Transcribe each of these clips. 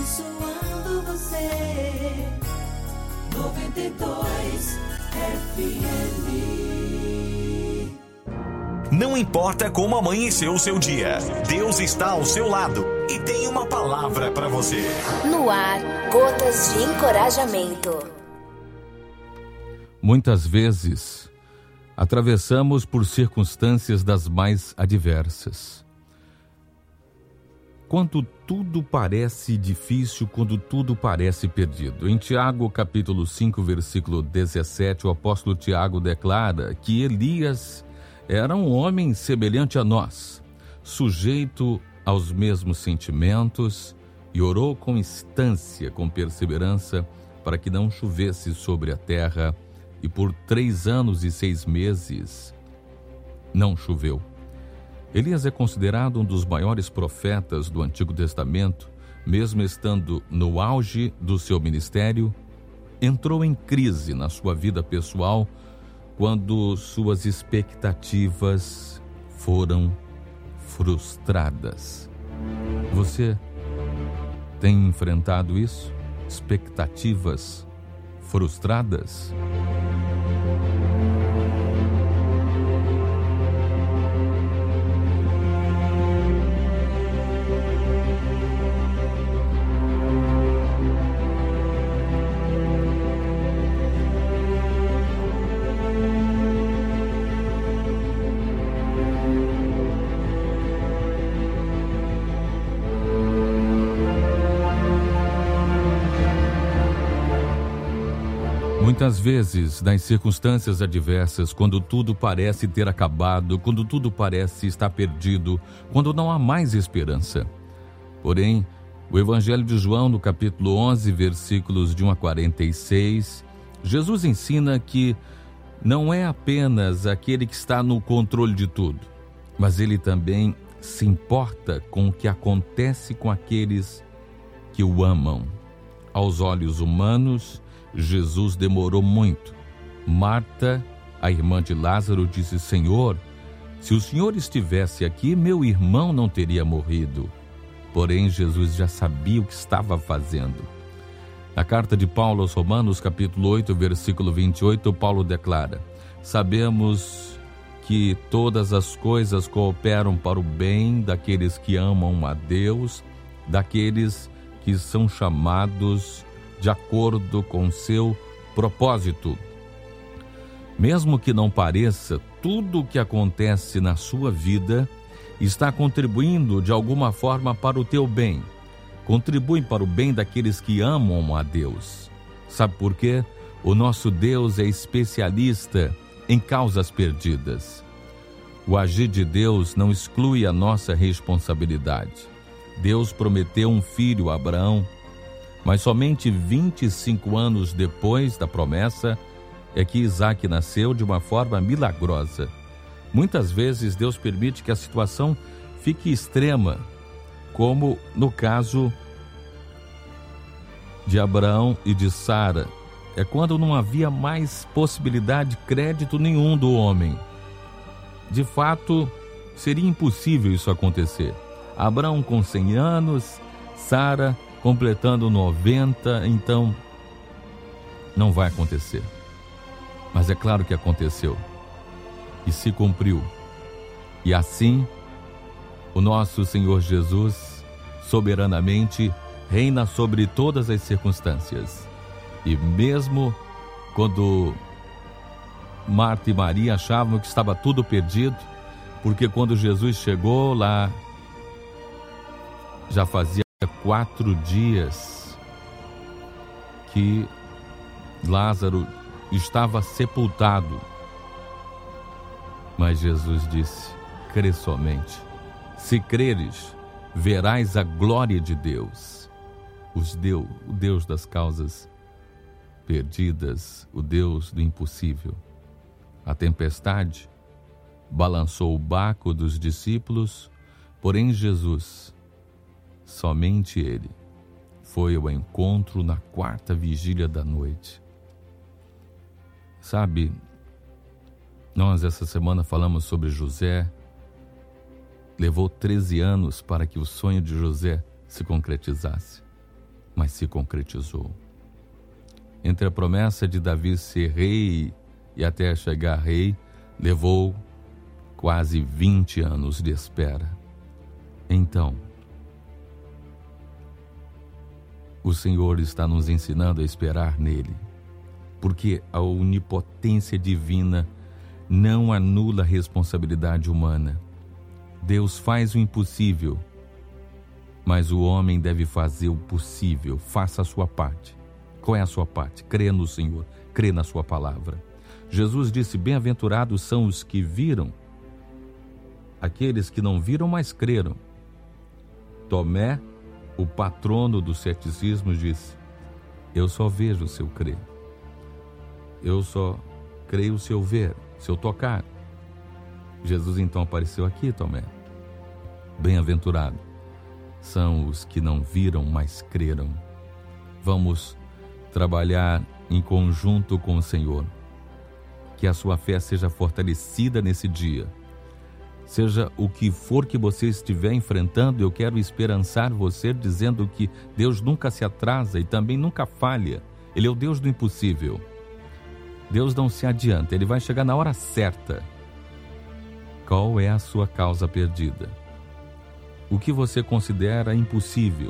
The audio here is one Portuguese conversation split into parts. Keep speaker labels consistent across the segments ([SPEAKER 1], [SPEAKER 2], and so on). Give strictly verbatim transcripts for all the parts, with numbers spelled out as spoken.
[SPEAKER 1] abençoando você. noventa e dois F M.
[SPEAKER 2] Não importa como amanheceu o seu dia, Deus está ao seu lado e tem uma palavra para você.
[SPEAKER 3] No ar, gotas de encorajamento.
[SPEAKER 4] Muitas vezes, atravessamos por circunstâncias das mais adversas. Quando tudo parece difícil, quando tudo parece perdido. Em Tiago, capítulo cinco, versículo dezessete, o apóstolo Tiago declara que Elias era um homem semelhante a nós, sujeito aos mesmos sentimentos, e orou com instância, com perseverança, para que não chovesse sobre a terra, e por três anos e seis meses não choveu. Elias é considerado um dos maiores profetas do Antigo Testamento. Mesmo estando no auge do seu ministério, entrou em crise na sua vida pessoal quando suas expectativas foram frustradas. Você tem enfrentado isso? Expectativas frustradas? Muitas vezes, nas circunstâncias adversas, quando tudo parece ter acabado, quando tudo parece estar perdido, quando não há mais esperança. Porém, o Evangelho de João, no capítulo onze, versículos de um a quarenta e seis, Jesus ensina que não é apenas aquele que está no controle de tudo, mas ele também se importa com o que acontece com aqueles que o amam. Aos olhos humanos, Jesus demorou muito. Marta, a irmã de Lázaro, disse: Senhor, se o Senhor estivesse aqui, meu irmão não teria morrido. Porém, Jesus já sabia o que estava fazendo. Na carta de Paulo aos Romanos, capítulo oito, versículo vinte e oito, Paulo declara: Sabemos que todas as coisas cooperam para o bem daqueles que amam a Deus, daqueles que são chamados de acordo com seu propósito. Mesmo que não pareça, tudo o que acontece na sua vida está contribuindo de alguma forma para o teu bem. Contribui para o bem daqueles que amam a Deus. Sabe por quê? O nosso Deus é especialista em causas perdidas. O agir de Deus não exclui a nossa responsabilidade. Deus prometeu um filho a Abraão, mas somente vinte e cinco anos depois da promessa é que Isaac nasceu de uma forma milagrosa. Muitas vezes Deus permite que a situação fique extrema, como no caso de Abraão e de Sara. É quando não havia mais possibilidade de crédito nenhum do homem. De fato, seria impossível isso acontecer. Abraão com cem anos, Sara completando noventa, então não vai acontecer. Mas é claro que aconteceu e se cumpriu. E assim, o nosso Senhor Jesus soberanamente reina sobre todas as circunstâncias. E mesmo quando Marta e Maria achavam que estava tudo perdido, porque quando Jesus chegou lá, já fazia quatro dias que Lázaro estava sepultado. Mas Jesus disse: crê somente. Se creres, verás a glória de Deus. Os Deus, o Deus das causas perdidas, o Deus do impossível. A tempestade balançou o barco dos discípulos, porém Jesus, somente ele, foi ao encontro na quarta vigília da noite. Sabe, nós essa semana falamos sobre José. Levou treze anos para que o sonho de José se concretizasse. mas se concretizou. Entre a promessa de Davi ser rei e até chegar rei, levou quase vinte anos de espera. Então, o Senhor está nos ensinando a esperar nele, porque a onipotência divina não anula a responsabilidade humana. Deus faz o impossível, mas o homem deve fazer o possível. Faça a sua parte. Qual é a sua parte? Crê no Senhor, crê na sua palavra. Jesus disse: bem-aventurados são os que viram, aqueles que não viram, mas creram. Tomé, o patrono do ceticismo, disse: eu só vejo se eu crer. Eu só creio se eu ver, se eu tocar. Jesus então apareceu aqui, Tomé. Bem-aventurado são os que não viram, mas creram. Vamos trabalhar em conjunto com o Senhor. Que a sua fé seja fortalecida nesse dia. Seja o que for que você estiver enfrentando, eu quero esperançar você dizendo que Deus nunca se atrasa e também nunca falha. Ele é o Deus do impossível. Deus não se adianta, Ele vai chegar na hora certa. Qual é a sua causa perdida? O que você considera impossível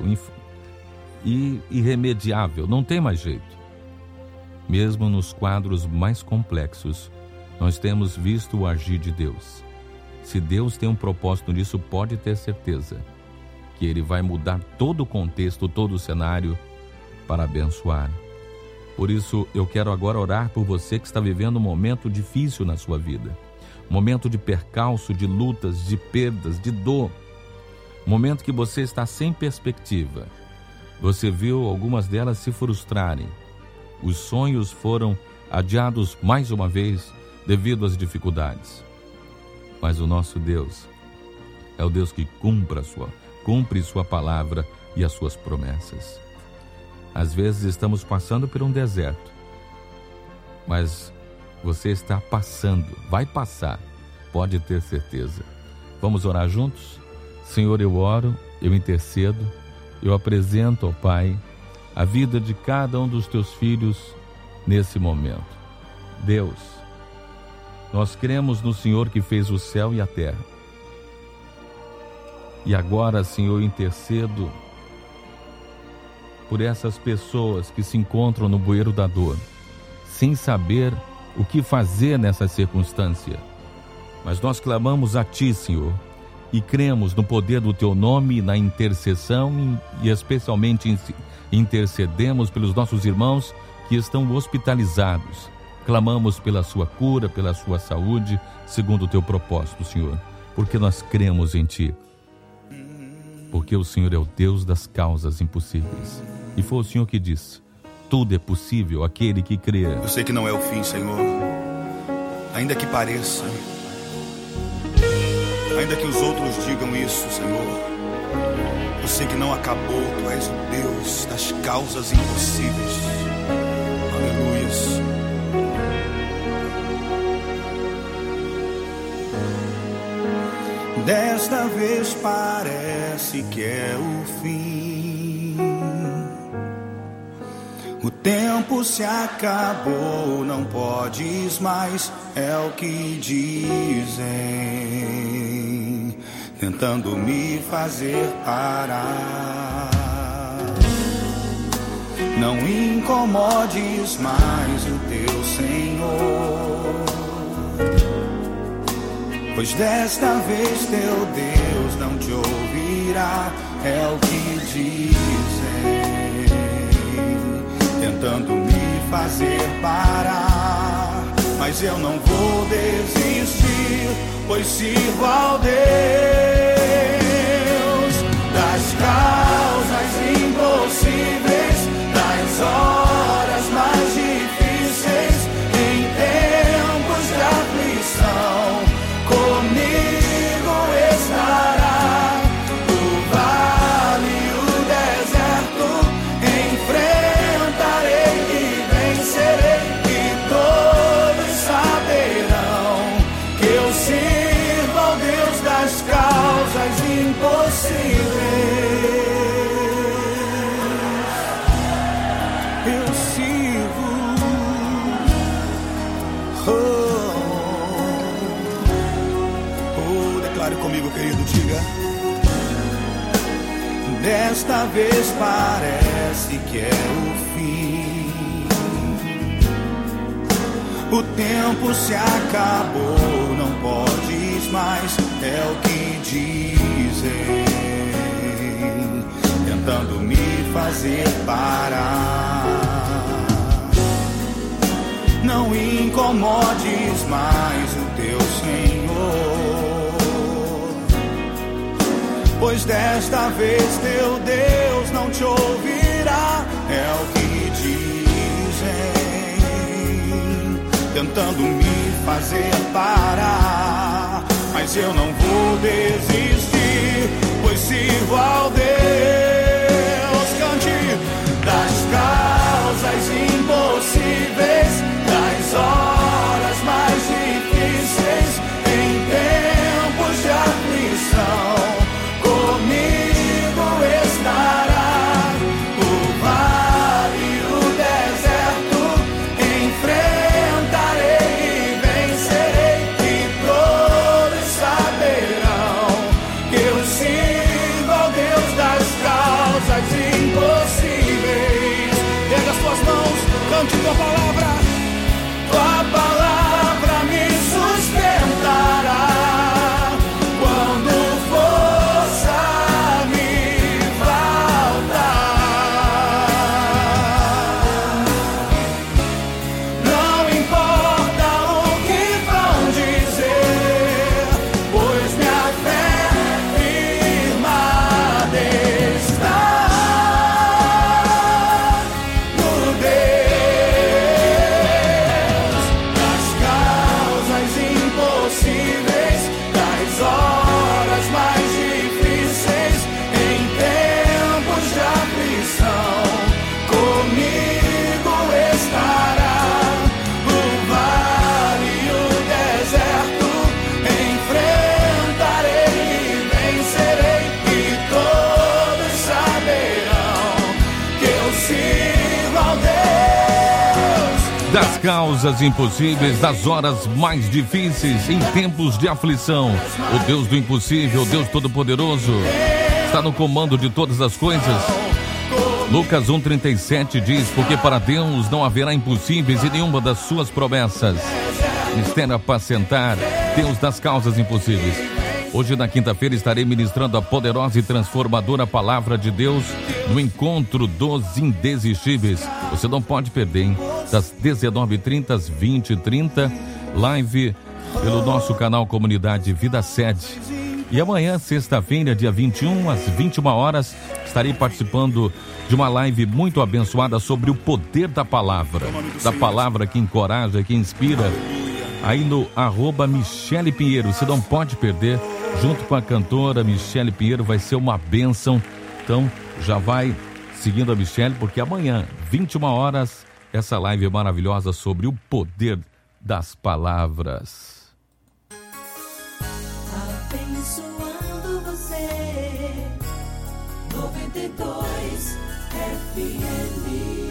[SPEAKER 4] e irremediável, não tem mais jeito. Mesmo nos quadros mais complexos, nós temos visto o agir de Deus. Se Deus tem um propósito nisso, pode ter certeza que Ele vai mudar todo o contexto, todo o cenário para abençoar. Por isso, eu quero agora orar por você que está vivendo um momento difícil na sua vida. Momento de percalço, de lutas, de perdas, de dor. Momento que você está sem perspectiva. Você viu algumas delas se frustrarem. Os sonhos foram adiados mais uma vez devido às dificuldades. Mas o nosso Deus é o Deus que cumpre a sua, cumpre sua palavra e as suas promessas. Às vezes estamos passando por um deserto, mas você está passando, vai passar, pode ter certeza. Vamos orar juntos? Senhor, eu oro, eu intercedo, eu apresento ao Pai a vida de cada um dos teus filhos nesse momento. Deus, nós cremos no Senhor que fez o céu e a terra. E agora, Senhor, eu intercedo por essas pessoas que se encontram no bueiro da dor, sem saber o que fazer nessa circunstância. Mas nós clamamos a Ti, Senhor, e cremos no poder do Teu nome, na intercessão e especialmente intercedemos pelos nossos irmãos que estão hospitalizados. Clamamos pela sua cura, pela sua saúde, segundo o Teu propósito, Senhor, porque nós cremos em Ti. Porque o Senhor é o Deus das causas impossíveis. E foi o Senhor que disse: tudo é possível aquele que crê.
[SPEAKER 5] Eu sei que não é o fim, Senhor. Ainda que pareça, ainda que os outros digam isso, Senhor, eu sei que não acabou. Tu és o Deus das causas impossíveis. Aleluias. Desta vez parece que é o fim. O tempo se acabou, não podes mais, é o que dizem, tentando me fazer parar. Não incomodes mais o teu Senhor, pois desta vez teu Deus não te ouvirá, é o que dizem, tentando me fazer parar. Mas eu não vou desistir, pois sirvo ao Deus das causas impossíveis, das horas mais difíceis, em tempos de aflição. Comigo estará o vale e o deserto, enfrentarei e vencerei, e todos saberão que eu sirvo ao Deus das causas impossíveis. Desta vez parece que é o fim. O tempo se acabou, não podes mais, é o que dizem, tentando me fazer parar. Não incomodes mais o teu Senhor, pois desta vez teu Deus não te ouvirá, é o que dizem, tentando me fazer parar. Mas eu não vou desistir, pois sirvo ao Deus. Cante das causas impossíveis, das horas mais difíceis, em tempos de aflição, comigo estará. O vale e o deserto enfrentarei e vencerei, e todos saberão que eu sirvo ao Deus das causas impossíveis. Erga as tuas mãos, cante tua palavra. Tua palavra me sustentará quando força me faltar. Não importa o que vão dizer, pois minha fé firmada está no Deus das causas impossíveis, das horas mais difíceis, em tempos de aflição, comigo estará. O vale e o deserto enfrentarei e vencerei, e todos saberão que eu sirvo ao Deus
[SPEAKER 4] Das causas impossíveis, das horas mais difíceis, em tempos de aflição. O Deus do impossível, o Deus Todo-Poderoso, está no comando de todas as coisas. Lucas um, trinta e sete diz: porque para Deus não haverá impossíveis em nenhuma das suas promessas. Mistério apacentar, Deus das causas impossíveis. Hoje, na quinta-feira, estarei ministrando a poderosa e transformadora palavra de Deus no encontro dos indesistíveis. Você não pode perder, hein? Das dezenove e trinta às vinte e trinta, live pelo nosso canal Comunidade Vida Sede. E amanhã, sexta-feira, dia vinte e um, às vinte e uma horas, estarei participando de uma live muito abençoada sobre o poder da palavra. Da palavra que encoraja, que inspira. Aí no arroba Michele Pinheiro, você não pode perder. Junto com a cantora Michele Pinheiro, vai ser uma bênção. Então, já vai seguindo a Michele, porque amanhã, vinte e uma horas, essa live maravilhosa sobre o poder das palavras.
[SPEAKER 1] Abençoando você, noventa e dois F M.